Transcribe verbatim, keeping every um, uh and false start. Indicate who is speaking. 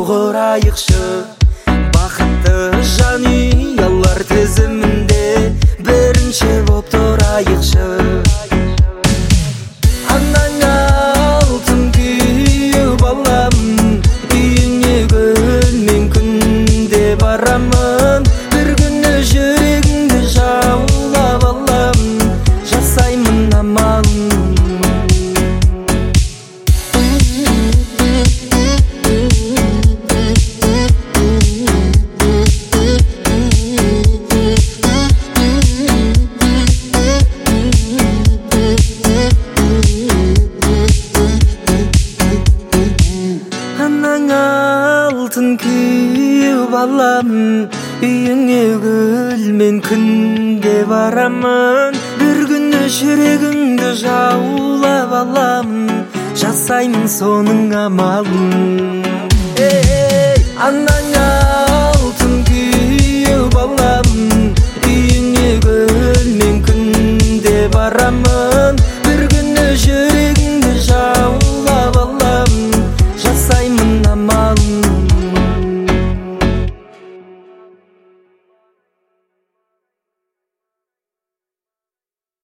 Speaker 1: құрайықшы. Бақытты жанұялар тізімінде бірінші боп тұрайықшы. Анаңа алтын күйеу балам, үйіңе гүлмен күнде барамын. Бір күні жүрегіңді жаулап алам, жасаймын амалын. Алтын күйеу балам, үйіңе гүлмен күнде барамын. Бір күні жүрегіңді жаулап аламын, жасаймын соның амалын. Ей, анаңа